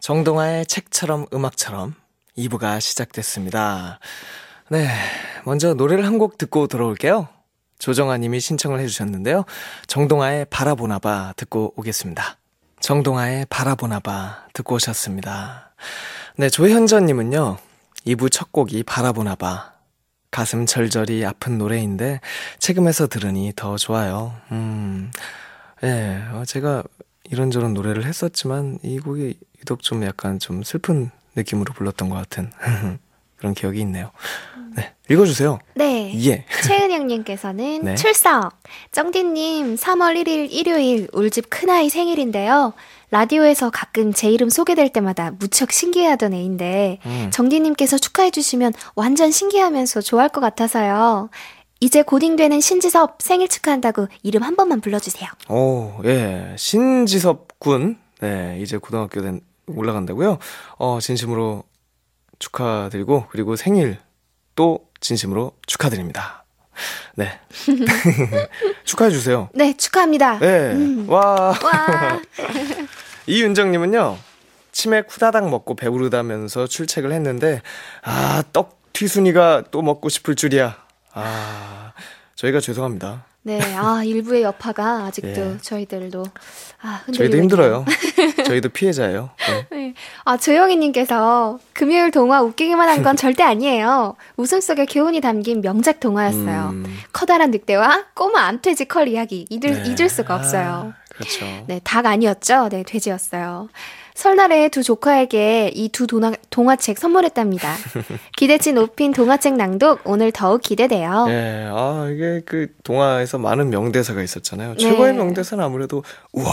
정동아의 책처럼 음악처럼 2부가 시작됐습니다. 네, 먼저 노래를 한 곡 듣고 들어올게요. 조정아 님이 신청을 해주셨는데요. 정동아의 바라보나봐 듣고 오겠습니다. 정동아의 바라보나봐 듣고 오셨습니다. 네, 조현전 님은요. 2부 첫 곡이 바라보나봐. 가슴 절절히 아픈 노래인데 책임에서 들으니 더 좋아요. 네, 제가 이런저런 노래를 했었지만 이 곡이 유독 좀 약간 좀 슬픈 느낌으로 불렀던 것 같은 그런 기억이 있네요. 네, 읽어주세요. 네. 예. 최은영님께서는 네. 출석! 쩡디님 3월 1일 일요일 울집 큰아이 생일인데요. 라디오에서 가끔 제 이름 소개될 때마다 무척 신기해하던 애인데 정디님께서 축하해주시면 완전 신기하면서 좋아할 것 같아서요. 이제 고딩되는 신지섭 생일 축하한다고 이름 한 번만 불러주세요. 오, 예. 신지섭 군. 네, 이제 고등학교 올라간다고요? 진심으로 축하드리고, 그리고 생일 또 진심으로 축하드립니다. 네. 축하해주세요. 네, 축하합니다. 네. 와. 와. 이윤정님은요, 치맥 후다닥 먹고 배부르다면서 출첵을 했는데, 떡 튀순이가 또 먹고 싶을 줄이야. 저희가 죄송합니다. 네, 일부의 여파가 아직도 예. 저희들도 흔들리고 저희도 힘들어요. 저희도 피해자예요. 네. 네. 조영희님께서 금요일 동화 웃기기만 한 건 절대 아니에요. 웃음 속에 교훈이 담긴 명작 동화였어요. 커다란 늑대와 꼬마 암돼지 컬 이야기 잊을 수가 없어요. 그렇죠. 네, 닭 아니었죠? 네, 돼지였어요. 설날에 두 조카에게 이 두 동화책 선물했답니다. 기대치 높인 동화책 낭독 오늘 더욱 기대돼요. 예, 이게 그 동화에서 많은 명대사가 있었잖아요. 네. 최고의 명대사는 아무래도 우와.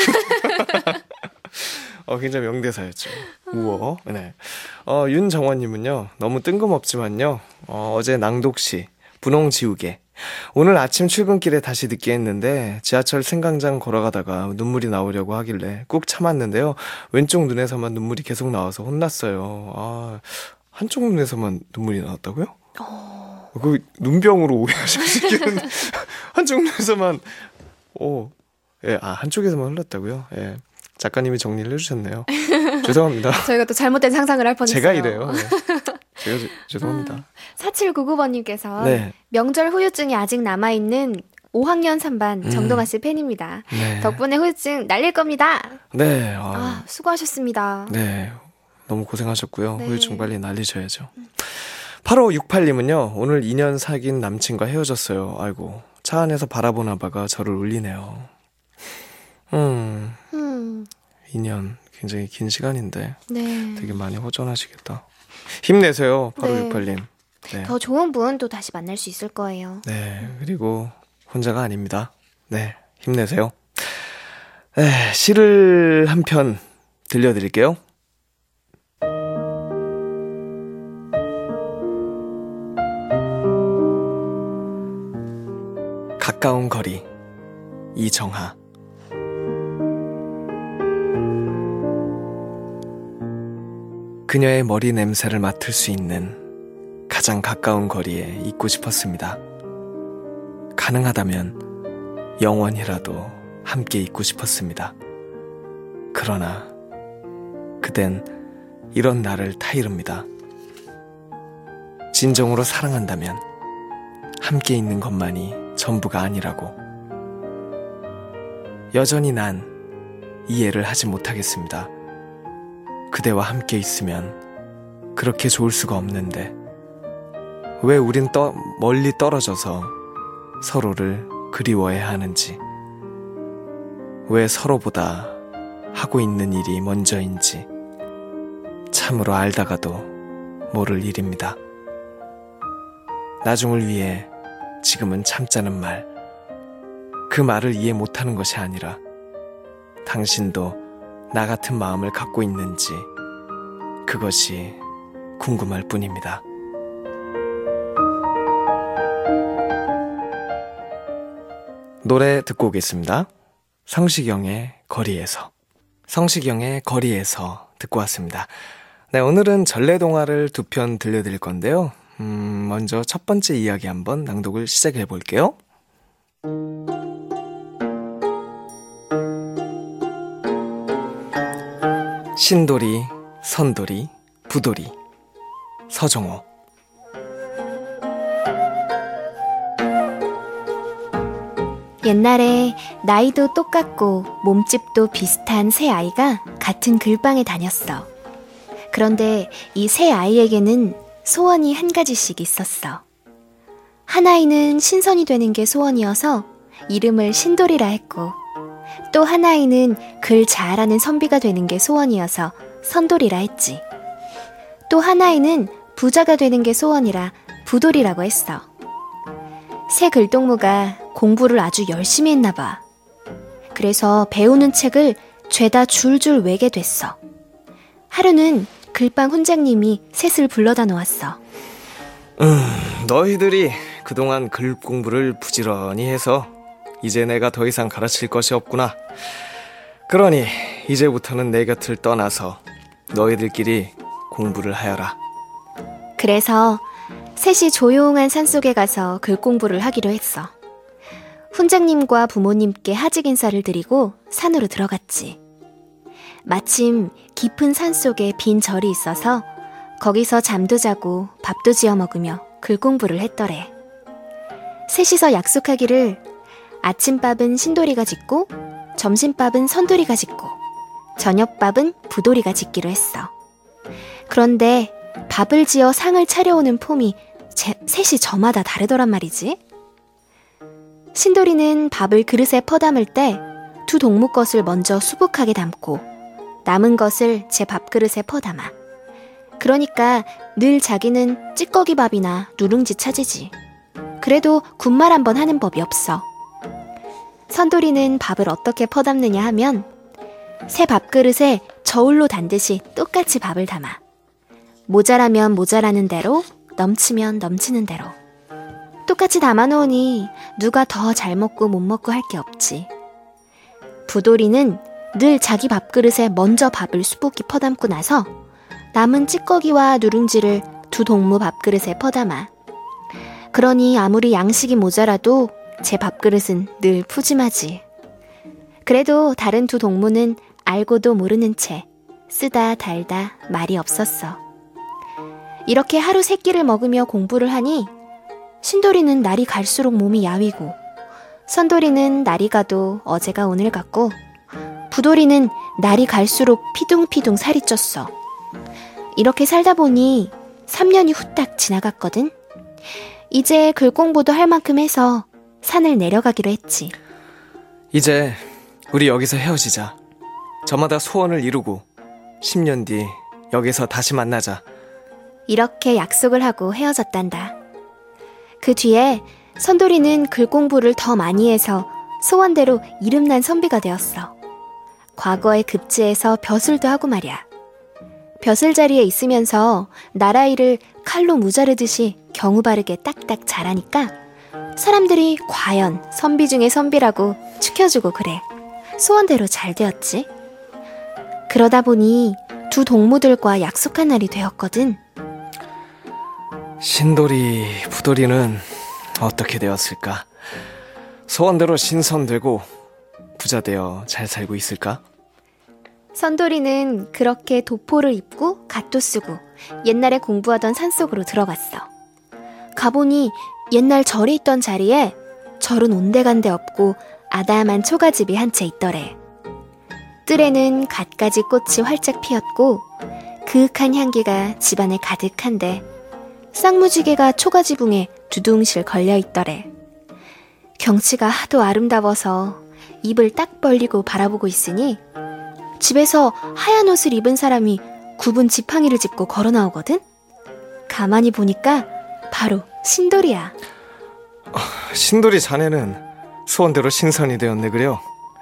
굉장히 명대사였죠. 우와. 네. 윤정원님은요, 너무 뜬금없지만요, 어제 낭독시 분홍 지우개. 오늘 아침 출근길에 다시 듣게 했는데 지하철 승강장 걸어가다가 눈물이 나오려고 하길래 꾹 참았는데요. 왼쪽 눈에서만 눈물이 계속 나와서 혼났어요. 한쪽 눈에서만 눈물이 나왔다고요? 그 눈병으로 오해하실 수 있겠는데 한쪽 눈에서만 예, 한쪽에서만 흘렀다고요? 예. 작가님이 정리를 해주셨네요. 죄송합니다. 저희가 또 잘못된 상상을 할 뻔했어요. 제가 이래요. 네. 제가 죄송합니다. 4799번님께서 네. 명절 후유증이 아직 남아있는 5학년 3반 정동아 씨 팬입니다. 네. 덕분에 후유증 날릴 겁니다. 네. 수고하셨습니다. 네. 너무 고생하셨고요. 네. 후유증 빨리 날리셔야죠. 8568님은요. 오늘 2년 사귄 남친과 헤어졌어요. 아이고. 차 안에서 바라보나 봐가 저를 울리네요. 2년 굉장히 긴 시간인데 네. 되게 많이 허전하시겠다. 힘내세요. 8568님. 네. 더 좋은 분 또 다시 만날 수 있을 거예요. 네. 그리고 혼자가 아닙니다. 네. 힘내세요. 네, 시를 한 편 들려드릴게요. 가까운 거리 이정하. 그녀의 머리 냄새를 맡을 수 있는 가장 가까운 거리에 있고 싶었습니다. 가능하다면 영원히라도 함께 있고 싶었습니다. 그러나 그댄 이런 나를 타이릅니다. 진정으로 사랑한다면 함께 있는 것만이 전부가 아니라고. 여전히 난 이해를 하지 못하겠습니다. 그대와 함께 있으면 그렇게 좋을 수가 없는데 왜 우린 멀리 떨어져서 서로를 그리워해야 하는지, 왜 서로보다 하고 있는 일이 먼저인지 참으로 알다가도 모를 일입니다. 나중을 위해 지금은 참자는 말, 그 말을 이해 못하는 것이 아니라 당신도 나 같은 마음을 갖고 있는지 그것이 궁금할 뿐입니다. 노래 듣고 오겠습니다. 성시경의 거리에서. 성시경의 거리에서 듣고 왔습니다. 네, 오늘은 전래동화를 2편 들려드릴 건데요. 먼저 첫 번째 이야기 한번 낭독을 시작해 볼게요. 신돌이, 선돌이, 부돌이. 서정호. 옛날에 나이도 똑같고 몸집도 비슷한 세 아이가 같은 글방에 다녔어. 그런데 이 세 아이에게는 소원이 한 가지씩 있었어. 한 아이는 신선이 되는 게 소원이어서 이름을 신돌이라 했고, 또 한 아이는 글 잘하는 선비가 되는 게 소원이어서 선돌이라 했지. 또 한 아이는 부자가 되는 게 소원이라 부돌이라고 했어. 새 글동무가 공부를 아주 열심히 했나 봐. 그래서 배우는 책을 죄다 줄줄 외게 됐어. 하루는 글방 훈장님이 셋을 불러다 놓았어. 너희들이 그동안 글 공부를 부지런히 해서 이제 내가 더 이상 가르칠 것이 없구나. 그러니 이제부터는 내 곁을 떠나서 너희들끼리 공부를 하여라. 그래서 셋이 조용한 산속에 가서 글 공부를 하기로 했어. 훈장님과 부모님께 하직 인사를 드리고 산으로 들어갔지. 마침 깊은 산속에 빈 절이 있어서 거기서 잠도 자고 밥도 지어 먹으며 글 공부를 했더래. 셋이서 약속하기를 아침밥은 신돌이가 짓고 점심밥은 선돌이가 짓고 저녁밥은 부돌이가 짓기로 했어. 그런데 밥을 지어 상을 차려오는 폼이 셋이 저마다 다르더란 말이지. 신돌이는 밥을 그릇에 퍼담을 때 두 동무 것을 먼저 수북하게 담고 남은 것을 제 밥그릇에 퍼담아. 그러니까 늘 자기는 찌꺼기 밥이나 누룽지 차지지. 그래도 군말 한번 하는 법이 없어. 선돌이는 밥을 어떻게 퍼담느냐 하면 새 밥그릇에 저울로 단듯이 똑같이 밥을 담아. 모자라면 모자라는 대로, 넘치면 넘치는 대로. 똑같이 담아놓으니 누가 더 잘 먹고 못 먹고 할 게 없지. 부돌이는 늘 자기 밥그릇에 먼저 밥을 수북히 퍼담고 나서 남은 찌꺼기와 누룽지를 두 동무 밥그릇에 퍼담아. 그러니 아무리 양식이 모자라도 제 밥그릇은 늘 푸짐하지. 그래도 다른 두 동무는 알고도 모르는 채 쓰다 달다 말이 없었어. 이렇게 하루 세 끼를 먹으며 공부를 하니 신돌이는 날이 갈수록 몸이 야위고, 선돌이는 날이 가도 어제가 오늘 같고, 부돌이는 날이 갈수록 피둥피둥 살이 쪘어. 이렇게 살다 보니 3년이 후딱 지나갔거든. 이제 글 공부도 할 만큼 해서 산을 내려가기로 했지. 이제 우리 여기서 헤어지자. 저마다 소원을 이루고 10년 뒤 여기서 다시 만나자. 이렇게 약속을 하고 헤어졌단다. 그 뒤에 선돌이는 글 공부를 더 많이 해서 소원대로 이름난 선비가 되었어. 과거에 급제해서 벼슬도 하고 말이야. 벼슬 자리에 있으면서 나라일을 칼로 무자르듯이 경우 바르게 딱딱 잘하니까 사람들이 과연 선비 중에 선비라고 축혀주고 그래. 소원대로 잘 되었지. 그러다 보니 두 동무들과 약속한 날이 되었거든. 신돌이, 부돌이는 어떻게 되었을까? 소원대로 신선되고 부자 되어 잘 살고 있을까? 선돌이는 그렇게 도포를 입고 갓도 쓰고 옛날에 공부하던 산속으로 들어갔어. 가보니 옛날 절이 있던 자리에 절은 온데간데 없고 아담한 초가집이 한 채 있더래. 뜰에는 갖가지 꽃이 활짝 피었고 그윽한 향기가 집안에 가득한데 쌍무지개가 초가지붕에 두둥실 걸려있더래. 경치가 하도 아름다워서 입을 딱 벌리고 바라보고 있으니 집에서 하얀 옷을 입은 사람이 굽은 지팡이를 짚고 걸어 나오거든? 가만히 보니까 바로 신돌이야. 신돌이 자네는 소원대로 신선이 되었네 그려.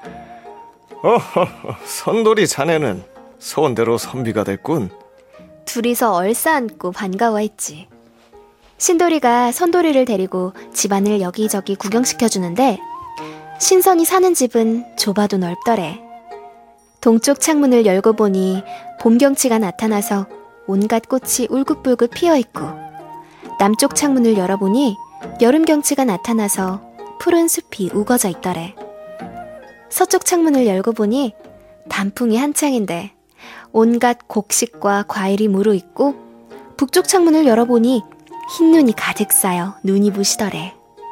선돌이 자네는 소원대로 선비가 됐군. 둘이서 얼싸안고 반가워했지. 신돌이가 선돌이를 데리고 집안을 여기저기 구경시켜주는데 신선이 사는 집은 좁아도 넓더래. 동쪽 창문을 열고 보니 봄 경치가 나타나서 온갖 꽃이 울긋불긋 피어있고, 남쪽 창문을 열어보니 여름 경치가 나타나서 푸른 숲이 우거져 있더래. 서쪽 창문을 열고 보니 단풍이 한창인데 온갖 곡식과 과일이 무르익고 북쪽 창문을 열어보니 흰눈이 가득 쌓여 눈이 부시더래.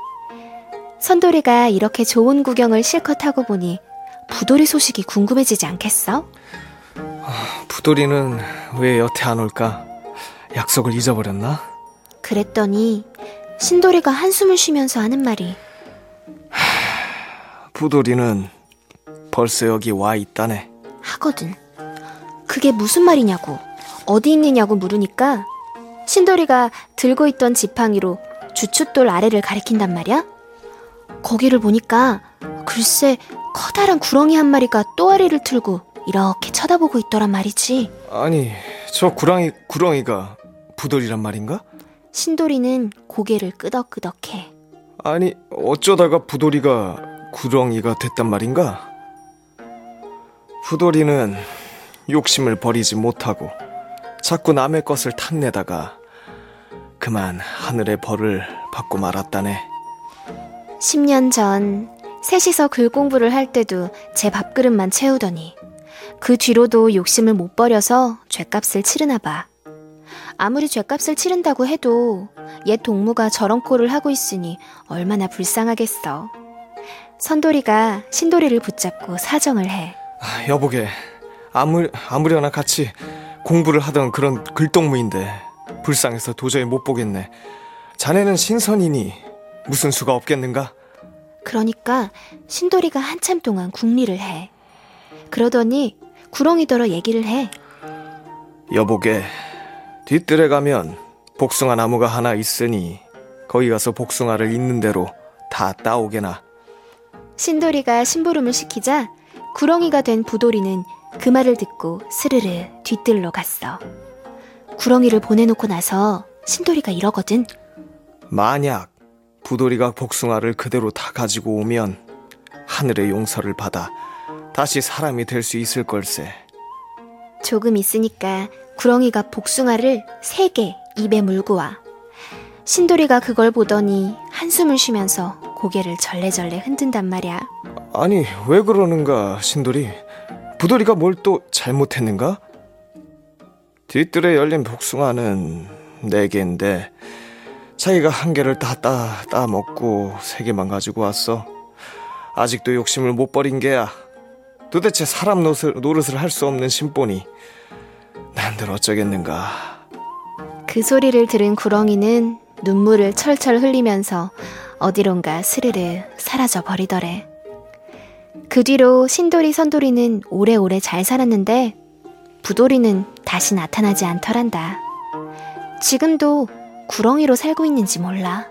선돌이가 이렇게 좋은 구경을 실컷 하고 보니 부돌이 소식이 궁금해지지 않겠어? 부돌이는 왜 여태 안 올까? 약속을 잊어버렸나? 그랬더니 신돌이가 한숨을 쉬면서 하는 말이 부돌이는 벌써 여기 와 있다네. 하거든. 그게 무슨 말이냐고, 어디 있느냐고 물으니까 신돌이가 들고 있던 지팡이로 주춧돌 아래를 가리킨단 말이야. 거기를 보니까 글쎄 커다란 구렁이 한 마리가 또아리를 틀고 이렇게 쳐다보고 있더란 말이지. 아니, 저 구렁이가 부돌이란 말인가? 신돌이는 고개를 끄덕끄덕해. 아니, 어쩌다가 부돌이가 구렁이가 됐단 말인가? 부돌이는 욕심을 버리지 못하고 자꾸 남의 것을 탐내다가 그만 하늘의 벌을 받고 말았다네. 10년 전 셋이서 글 공부를 할 때도 제 밥그릇만 채우더니 그 뒤로도 욕심을 못 버려서 죗값을 치르나 봐. 아무리 죗값을 치른다고 해도 옛 동무가 저런 꼴을 하고 있으니 얼마나 불쌍하겠어. 선돌이가 신돌이를 붙잡고 사정을 해. 여보게, 아무려나 같이 공부를 하던 그런 글동무인데 불쌍해서 도저히 못 보겠네. 자네는 신선이니 무슨 수가 없겠는가? 그러니까 신돌이가 한참 동안 궁리를 해. 그러더니 구렁이더러 얘기를 해. 여보게, 뒷뜰에 가면 복숭아 나무가 하나 있으니 거기 가서 복숭아를 있는 대로 다 따오게나. 신돌이가 심부름을 시키자 구렁이가 된 부돌이는 그 말을 듣고 스르르 뒷뜰로 갔어. 구렁이를 보내놓고 나서 신돌이가 이러거든. 만약 부돌이가 복숭아를 그대로 다 가지고 오면 하늘의 용서를 받아 다시 사람이 될 수 있을 걸세. 조금 있으니까 구렁이가 복숭아를 3개 입에 물고 와. 신돌이가 그걸 보더니 한숨을 쉬면서 고개를 절레절레 흔든단 말이야. 아니, 왜 그러는가, 신돌이? 부돌이가 뭘 또 잘못했는가? 뒷뜰에 열린 복숭아는 4개인데 자기가 1개를 다 따먹고 3개만 가지고 왔어. 아직도 욕심을 못 버린 게야. 도대체 사람 노릇을 할 수 없는 신본이 난들 어쩌겠는가. 그 소리를 들은 구렁이는 눈물을 철철 흘리면서 어디론가 스르르 사라져 버리더래. 그 뒤로 신돌이 선돌이는 오래오래 잘 살았는데 부돌이는 다시 나타나지 않더란다. 지금도 구렁이로 살고 있는지 몰라.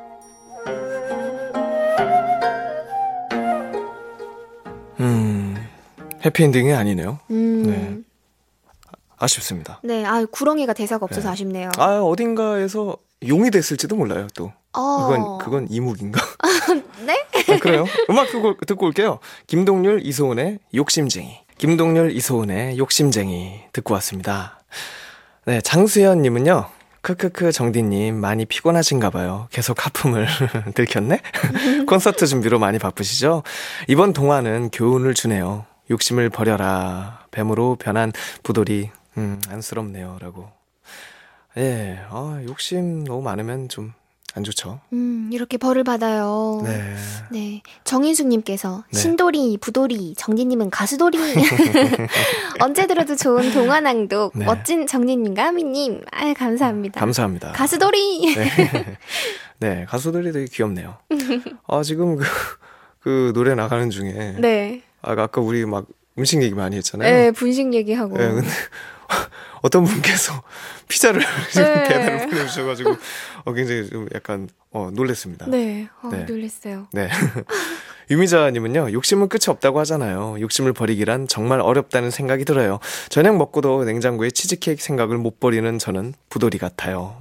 해피엔딩이 아니네요. 네. 아쉽습니다. 네, 구렁이가 대사가 없어서 아쉽네요. 어딘가에서 용이 됐을지도 몰라요, 또. 그건 이묵인가? 네? 그래요. 음악 듣고 올게요. 김동률, 이소은의 욕심쟁이. 김동률, 이소은의 욕심쟁이 듣고 왔습니다. 네, 장수연님은요. 크크크 정디님 많이 피곤하신가 봐요. 계속 하품을 들켰네? 콘서트 준비로 많이 바쁘시죠? 이번 동화는 교훈을 주네요. 욕심을 버려라. 뱀으로 변한 부돌이 안쓰럽네요. 라고. 예, 욕심 너무 많으면 좀 안 좋죠. 이렇게 벌을 받아요. 네. 네. 정인숙님께서 네. 신돌이, 부돌이, 정디님은 가수돌이. 언제 들어도 좋은 동화낭독. 네. 멋진 정디님과 하미님. 감사합니다. 감사합니다. 가수돌이. 네. 네, 가수들이 되게 귀엽네요. 지금 그 노래 나가는 중에. 네. 아까 우리 막 음식 얘기 많이 했잖아요. 네, 분식 얘기하고. 네, 근데 어떤 분께서 피자를 네. 배달을 보내주셔가지고 굉장히 좀 약간 놀랬습니다. 네, 네. 놀랬어요. 네. 유미자님은요, 욕심은 끝이 없다고 하잖아요. 욕심을 버리기란 정말 어렵다는 생각이 들어요. 저녁 먹고도 냉장고에 치즈케이크 생각을 못 버리는 저는 부돌이 같아요.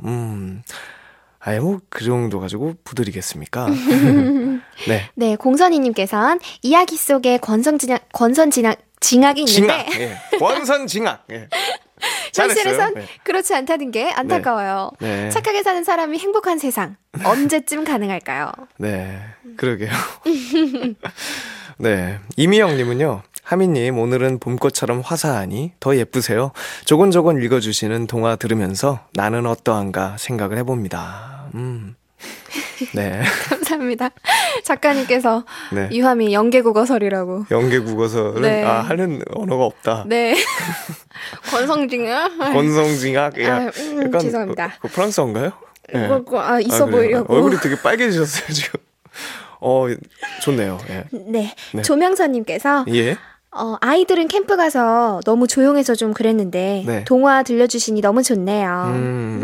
그 정도 가지고 부돌이겠습니까? 네. 네, 공선이님께서는 이야기 속에 징악이 있는데. 징악. 예. 권선징악. 예. 현실에선 네. 그렇지 않다는 게 안타까워요. 네. 착하게 사는 사람이 행복한 세상 언제쯤 가능할까요? 네, 그러게요. 네, 이미영님은요. 하미님, 오늘은 봄꽃처럼 화사하니 더 예쁘세요. 조곤조곤 읽어주시는 동화 들으면서 나는 어떠한가 생각을 해봅니다. 네. 감사합니다. 작가님께서 네. 유하미 연계국어설이라고. 연계국어설은 네. 하는 언어가 없다. 네. 권성징악? 권성징악? 약간 죄송합니다. 프랑스어인가요? 네. 있어 보이려고. 얼굴이 되게 빨개지셨어요, 지금. 좋네요. 예. 네. 네. 조명선님께서 예. 아이들은 캠프 가서 너무 조용해서 좀 그랬는데 네. 동화 들려주시니 너무 좋네요.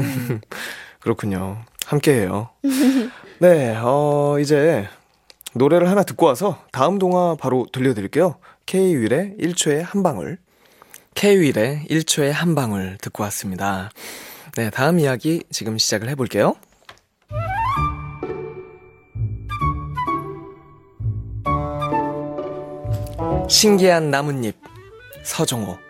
그렇군요. 함께해요. 네, 이제 노래를 하나 듣고 와서 다음 동화 바로 들려드릴게요. K-윌의 1초의 한 방울. K-윌의 1초의 한 방울 듣고 왔습니다. 네, 다음 이야기 지금 시작을 해볼게요. 신기한 나뭇잎, 서정호.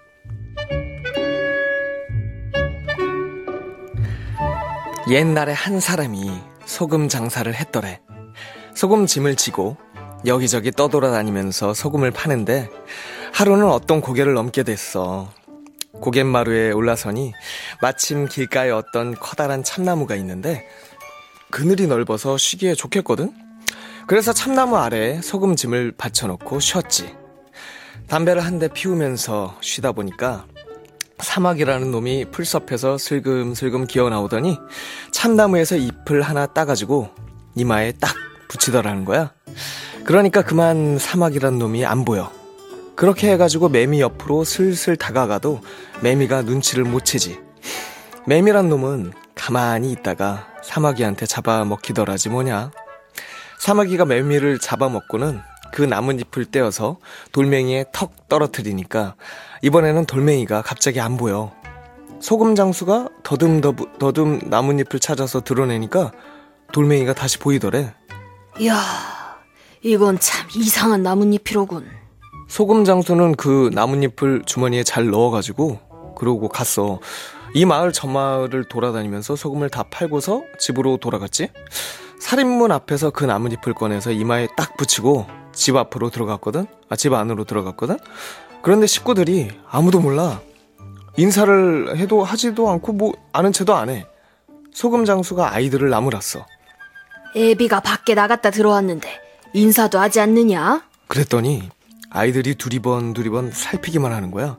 옛날에 한 사람이 소금 장사를 했더래. 소금 짐을 지고 여기저기 떠돌아다니면서 소금을 파는데 하루는 어떤 고개를 넘게 됐어. 고갯마루에 올라서니 마침 길가에 어떤 커다란 참나무가 있는데 그늘이 넓어서 쉬기에 좋겠거든? 그래서 참나무 아래에 소금 짐을 받쳐놓고 쉬었지. 담배를 한 대 피우면서 쉬다 보니까 사막이라는 놈이 풀섭에서 슬금슬금 기어나오더니 참나무에서 잎을 하나 따가지고 이마에 딱 붙이더라는 거야. 그러니까 그만 사막이라는 놈이 안 보여. 그렇게 해가지고 매미 옆으로 슬슬 다가가도 매미가 눈치를 못 채지. 매미란 놈은 가만히 있다가 사마귀한테 잡아먹히더라지 뭐냐. 사마귀가 매미를 잡아먹고는 그 나뭇잎을 떼어서 돌멩이에 턱 떨어뜨리니까 이번에는 돌멩이가 갑자기 안 보여. 소금 장수가 더듬 나뭇잎을 찾아서 드러내니까 돌멩이가 다시 보이더래. 이야, 이건 참 이상한 나뭇잎이로군. 소금 장수는 그 나뭇잎을 주머니에 잘 넣어가지고 그러고 갔어. 이 마을 저 마을을 돌아다니면서 소금을 다 팔고서 집으로 돌아갔지. 살인문 앞에서 그 나뭇잎을 꺼내서 이마에 딱 붙이고 집 앞으로 들어갔거든. 집 안으로 들어갔거든. 그런데 식구들이 아무도 몰라. 인사를 해도 하지도 않고 뭐 아는 채도 안 해. 소금 장수가 아이들을 나무랐어. 애비가 밖에 나갔다 들어왔는데 인사도 하지 않느냐? 그랬더니 아이들이 두리번 살피기만 하는 거야.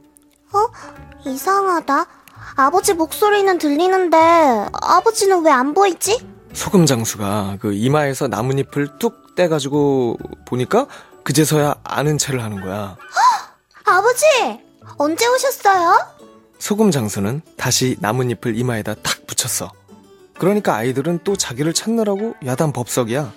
이상하다. 아버지 목소리는 들리는데 아버지는 왜 안 보이지? 소금 장수가 그 이마에서 나뭇잎을 뚝 떼가지고 보니까 그제서야 아는 체를 하는 거야. 아버지! 언제 오셨어요? 소금 장수는 다시 나뭇잎을 이마에다 탁 붙였어. 그러니까 아이들은 또 자기를 찾느라고 야단 법석이야.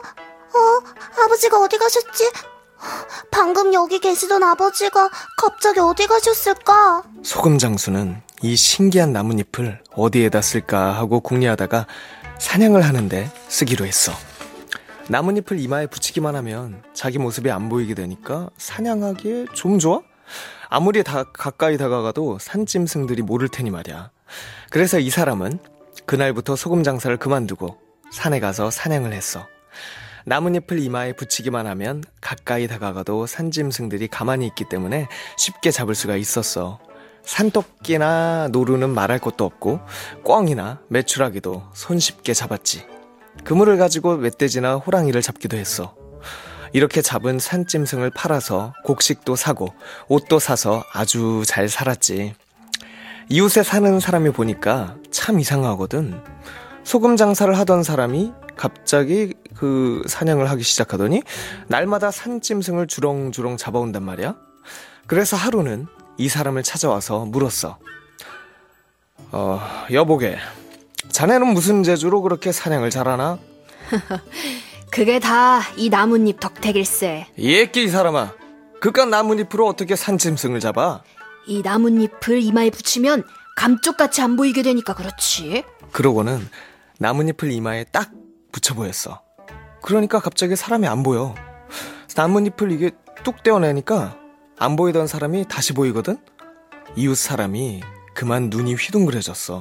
아버지가 어디 가셨지? 방금 여기 계시던 아버지가 갑자기 어디 가셨을까? 소금 장수는 이 신기한 나뭇잎을 어디에다 쓸까 하고 궁리하다가 사냥을 하는데 쓰기로 했어. 나뭇잎을 이마에 붙이기만 하면 자기 모습이 안 보이게 되니까 사냥하기에 좀 좋아? 아무리 가까이 다가가도 산짐승들이 모를 테니 말이야. 그래서 이 사람은 그날부터 소금 장사를 그만두고 산에 가서 사냥을 했어. 나뭇잎을 이마에 붙이기만 하면 가까이 다가가도 산짐승들이 가만히 있기 때문에 쉽게 잡을 수가 있었어. 산토끼나 노루는 말할 것도 없고 꿩이나 메추라기도 손쉽게 잡았지. 그물을 가지고 멧돼지나 호랑이를 잡기도 했어. 이렇게 잡은 산짐승을 팔아서 곡식도 사고 옷도 사서 아주 잘 살았지. 이웃에 사는 사람이 보니까 참 이상하거든. 소금 장사를 하던 사람이 갑자기 그 사냥을 하기 시작하더니 날마다 산짐승을 주렁주렁 잡아온단 말이야. 그래서 하루는 이 사람을 찾아와서 물었어. 여보게, 자네는 무슨 재주로 그렇게 사냥을 잘하나? 그게 다 이 나뭇잎 덕택일세. 예끼 이 사람아, 그깟 나뭇잎으로 어떻게 산짐승을 잡아? 이 나뭇잎을 이마에 붙이면 감쪽같이 안 보이게 되니까 그렇지. 그러고는 나뭇잎을 이마에 딱 붙여 보였어. 그러니까 갑자기 사람이 안 보여. 나뭇잎을 이게 뚝 떼어내니까 안 보이던 사람이 다시 보이거든? 이웃 사람이 그만 눈이 휘둥그레졌어.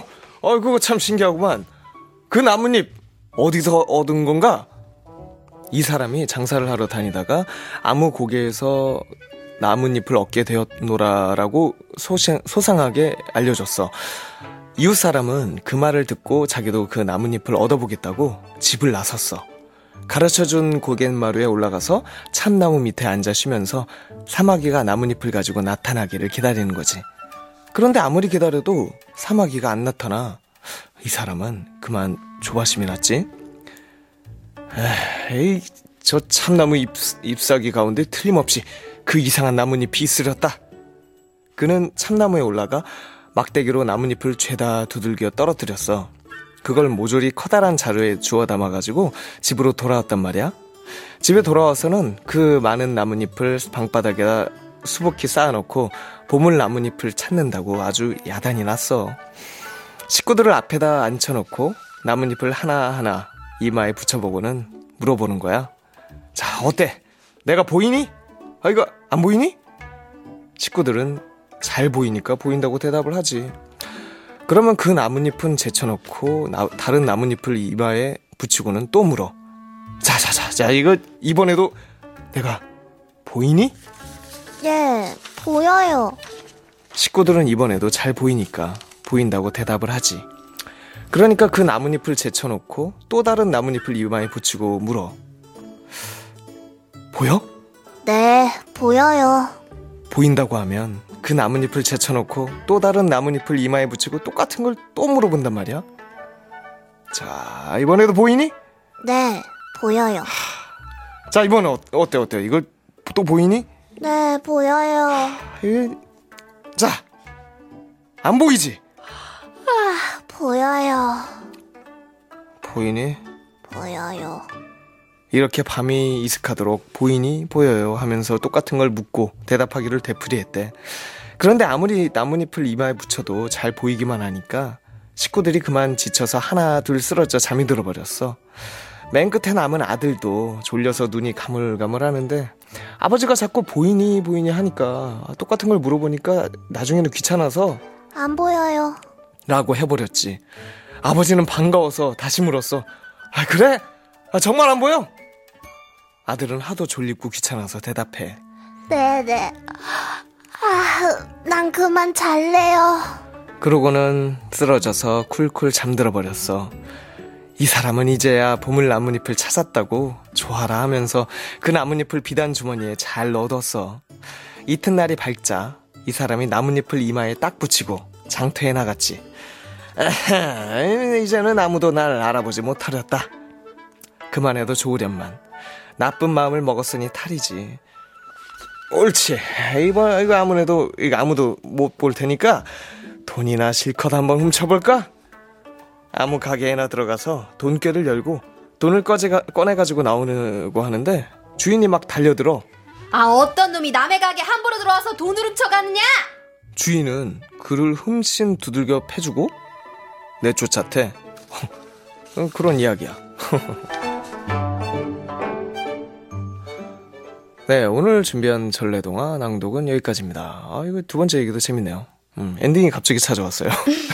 그거 참 신기하구만. 그 나뭇잎 어디서 얻은 건가? 이 사람이 장사를 하러 다니다가 아무 고개에서 나뭇잎을 얻게 되었노라라고 소상하게 알려줬어. 이웃 사람은 그 말을 듣고 자기도 그 나뭇잎을 얻어보겠다고 집을 나섰어. 가르쳐준 고갯마루에 올라가서 참나무 밑에 앉아 쉬면서 사마귀가 나뭇잎을 가지고 나타나기를 기다리는 거지. 그런데 아무리 기다려도 사마귀가 안 나타나. 이 사람은 그만 조바심이 났지. 에이, 저 참나무 잎사귀 가운데 틀림없이 그 이상한 나뭇잎이 있으렸다. 그는 참나무에 올라가 막대기로 나뭇잎을 죄다 두들겨 떨어뜨렸어. 그걸 모조리 커다란 자루에 주워 담아가지고 집으로 돌아왔단 말이야. 집에 돌아와서는 그 많은 나뭇잎을 방바닥에다 수북히 쌓아놓고 보물 나뭇잎을 찾는다고 아주 야단이 났어. 식구들을 앞에다 앉혀놓고 나뭇잎을 하나하나 이마에 붙여보고는 물어보는 거야. 자, 어때? 내가 보이니? 아, 이거 안 보이니? 식구들은 잘 보이니까 보인다고 대답을 하지. 그러면 그 나뭇잎은 제쳐놓고 다른 나뭇잎을 이마에 붙이고는 또 물어. 자, 이거 이번에도 내가 보이니? 예, 보여요. 식구들은 이번에도 잘 보이니까 보인다고 대답을 하지. 그러니까 그 나뭇잎을 제쳐놓고 또 다른 나뭇잎을 이마에 붙이고 물어. 보여? 네, 보여요. 보인다고 하면 그 나뭇잎을 제쳐놓고 또 다른 나뭇잎을 이마에 붙이고 똑같은 걸 또 물어본단 말이야. 자, 이번에도 보이니? 네, 보여요. 자, 이번엔 어때? 이거 또 보이니? 네, 보여요. 자, 안 보이지? 보여요. 보이니? 보여요. 이렇게 밤이 이슥하도록 보이니? 보여요 하면서 똑같은 걸 묻고 대답하기를 되풀이했대. 그런데 아무리 나뭇잎을 이마에 붙여도 잘 보이기만 하니까 식구들이 그만 지쳐서 하나 둘 쓰러져 잠이 들어버렸어. 맨 끝에 남은 아들도 졸려서 눈이 가물가물하는데 아버지가 자꾸 보이니 하니까 똑같은 걸 물어보니까 나중에는 귀찮아서 안 보여요. 라고 해버렸지. 아버지는 반가워서 다시 물었어. 아, 그래? 아, 정말 안 보여? 아들은 하도 졸리고 귀찮아서 대답해. 네네. 난 그만 잘래요. 그러고는 쓰러져서 쿨쿨 잠들어 버렸어. 이 사람은 이제야 보물 나뭇잎을 찾았다고 좋아라 하면서 그 나뭇잎을 비단 주머니에 잘 넣어뒀어. 이튿날이 밝자 이 사람이 나뭇잎을 이마에 딱 붙이고 장터에 나갔지. 이제는 아무도 날 알아보지 못하렸다. 그만해도 좋으련만 나쁜 마음을 먹었으니 탈이지. 옳지. 이거 아무도 못 볼 테니까 돈이나 실컷 한번 훔쳐볼까? 아무 가게에나 들어가서 돈꾀를 열고 돈을 꺼내가지고 나오려고 하는데 주인이 막 달려들어. 아, 어떤 놈이 남의 가게 함부로 들어와서 돈을 훔쳐갔냐? 주인은 그를 흠씬 두들겨 패주고 내쫓았대. 그런 이야기야. 네, 오늘 준비한 전래동화 낭독은 여기까지입니다. 이거 두 번째 얘기도 재밌네요. 엔딩이 갑자기 찾아왔어요.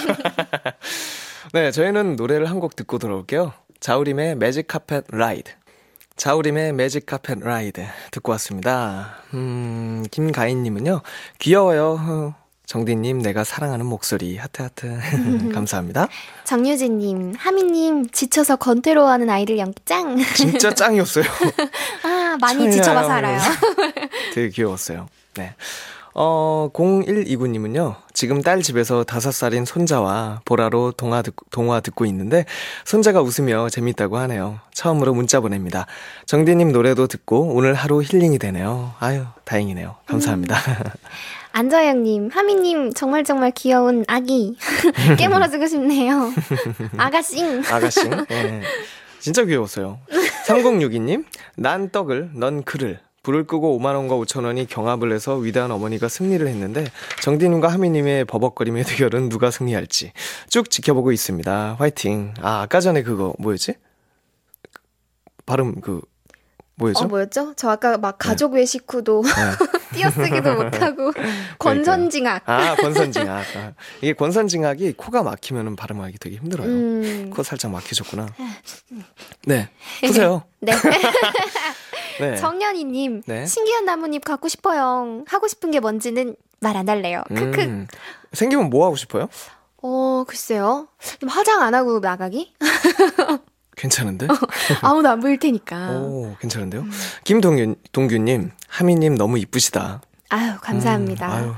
네, 저희는 노래를 한 곡 듣고 돌아올게요. 자우림의 매직 카펫 라이드. 자우림의 매직 카펫 라이드 듣고 왔습니다. 김가인님은요, 귀여워요. 정디님, 내가 사랑하는 목소리. 하트. 감사합니다. 정유진님, 하미님, 지쳐서 건태로워하는 아이들 연기 짱. 진짜 짱이었어요. 많이 지쳐봐서 알아요. 되게 귀여웠어요. 네. 0129님은요, 지금 딸 집에서 5살인 손자와 보라로 동화 듣고 있는데, 손자가 웃으며 재밌다고 하네요. 처음으로 문자 보냅니다. 정디님 노래도 듣고 오늘 하루 힐링이 되네요. 아유, 다행이네요. 감사합니다. 안저영님, 하미님, 정말 귀여운 아기. 깨물어주고 싶네요. 아가싱. 네. 진짜 귀여웠어요. 3062님, 난 떡을, 넌 글을. 불을 끄고 5만원과 5천원이 경합을 해서 위대한 어머니가 승리를 했는데 정디님과 하미님의 버벅거림의 대결은 누가 승리할지 쭉 지켜보고 있습니다. 화이팅. 아까 전에 그거 뭐였지? 발음 뭐였죠? 뭐였죠? 저 아까 막 가족 외식 후도 띄어쓰기도 못하고 권선징악. 권선징악. 이게 권선징악이 코가 막히면 발음하기 되게 힘들어요. 코 살짝 막히셨구나. 네, 푸세요. 네. 네. 정연이님, 네. 신기한 나뭇잎 갖고 싶어요. 하고 싶은 게 뭔지는 말 안 할래요. 크크. 생기면 뭐 하고 싶어요? 글쎄요. 좀 화장 안 하고 나가기? 괜찮은데? 아무도 안 보일 테니까. 오, 괜찮은데요? 김동규님, 하미님 너무 이쁘시다. 아유, 감사합니다. 아유.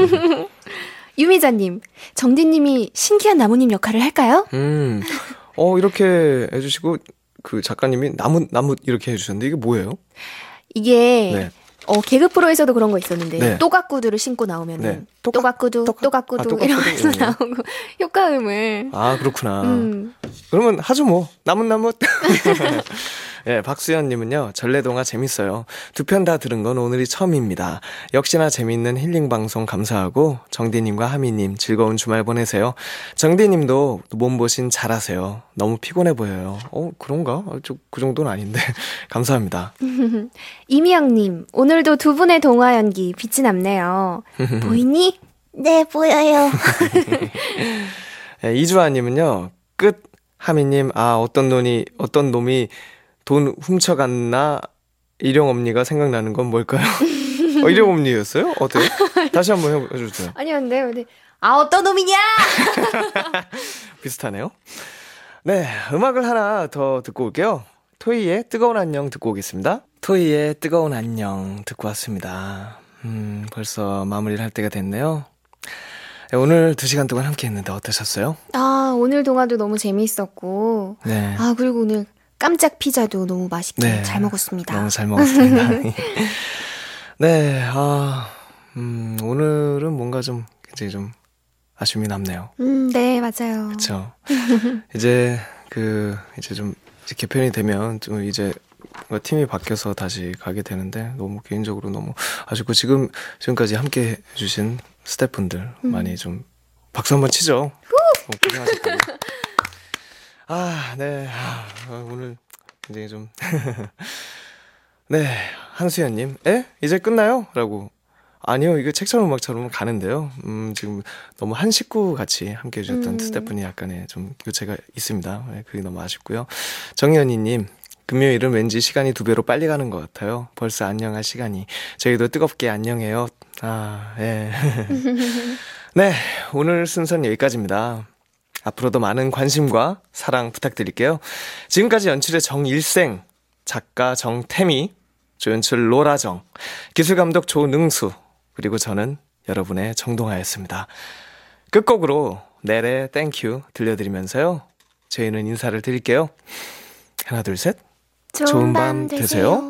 유미자님, 정디님이 신기한 나뭇잎 역할을 할까요? 이렇게 해주시고, 그 작가님이 나무 이렇게 해주셨는데, 이게 뭐예요? 이게, 네. 개그 프로에서도 그런 거 있었는데, 네. 또각구두를 신고 나오면은, 네. 또각구두 이러면서 네. 나오고, 효과음을. 아, 그렇구나. 그러면 하죠 뭐. 나뭇. 네, 박수연님은요, 전래동화 재밌어요. 두 편 다 들은 건 오늘이 처음입니다. 역시나 재밌는 힐링 방송 감사하고, 정디님과 하미님 즐거운 주말 보내세요. 정디님도 몸보신 잘하세요. 너무 피곤해 보여요. 그런가? 그 정도는 아닌데. 감사합니다. 이미영님, 오늘도 두 분의 동화 연기 빛이 남네요. 보이니? 네, 보여요. 네, 이주아님은요, 끝. 하미님, 어떤 놈이 돈 훔쳐갔나? 일용엄니가 생각나는 건 뭘까요? 일용엄니였어요? 어때요? 다시 한번 해주세요. 아니었는데, 근데, 어떤 놈이냐! 비슷하네요. 네, 음악을 하나 더 듣고 올게요. 토이의 뜨거운 안녕 듣고 오겠습니다. 토이의 뜨거운 안녕 듣고 왔습니다. 벌써 마무리를 할 때가 됐네요. 네, 오늘 2시간 동안 함께 했는데 어떠셨어요? 오늘 동화도 너무 재미있었고, 네. 그리고 오늘 깜짝 피자도 너무 맛있게 네, 잘 먹었습니다. 너무 잘 먹었습니다. 네, 오늘은 뭔가 좀 굉장히 좀 아쉬움이 남네요. 네, 맞아요. 그렇죠. 이제 좀 이제 개편이 되면 좀 이제 뭔가 팀이 바뀌어서 다시 가게 되는데 너무 개인적으로 너무 아쉽고 지금까지 함께 해주신 스태프분들 많이 좀 박수 한번 치죠. 너무 고생하셨다고. 네. 오늘 굉장히 좀. 네. 한수연님, 이제 끝나요? 라고. 아니요, 이거 책처럼 음악처럼 가는데요. 지금 너무 한 식구 같이 함께 해주셨던 스태프분이 약간의 좀 교체가 있습니다. 네, 그게 너무 아쉽고요. 정연희님, 금요일은 왠지 시간이 2배로 빨리 가는 것 같아요. 벌써 안녕할 시간이. 저희도 뜨겁게 안녕해요. 예. 네, 오늘 순서는 여기까지입니다. 앞으로도 많은 관심과 사랑 부탁드릴게요. 지금까지 연출의 정일생, 작가 정태미, 조연출 로라정, 기술감독 조능수, 그리고 저는 여러분의 정동아였습니다. 끝곡으로 넬의 땡큐 들려드리면서요. 저희는 인사를 드릴게요. 하나 둘 셋. 좋은 밤 되세요.